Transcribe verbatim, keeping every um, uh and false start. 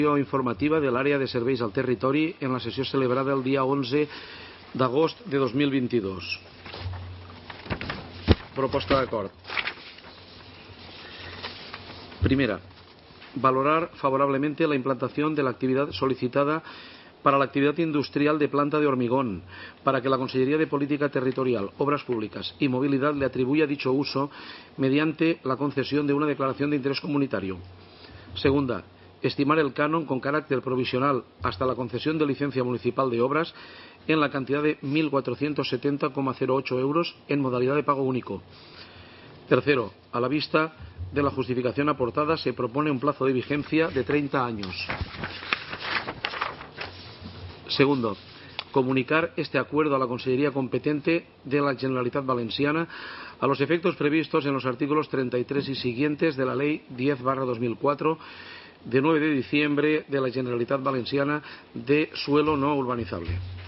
informativa de l'àrea de serveis al territori en la sessió celebrada el dia onze d'agost de dos mil veintidós. Proposta d'acord. Primera, valorar favorablemente la implantación de la actividad solicitada para la actividad industrial de planta de hormigón, para que la Consellería de Política Territorial, Obras Públicas y Movilidad le atribuya dicho uso mediante la concesión de una declaración de interés comunitario. Segunda, estimar el canon con carácter provisional hasta la concesión de licencia municipal de obras en la cantidad de mil cuatrocientos setenta coma cero ocho euros en modalidad de pago único. Tercero, a la vista de la justificación aportada, se propone un plazo de vigencia de treinta años. Segundo, comunicar este acuerdo a la Consellería competente de la Generalitat Valenciana a los efectos previstos en los artículos treinta y tres y siguientes de la Ley diez barra dos mil cuatro de nueve de diciembre de la Generalitat Valenciana de suelo no urbanizable.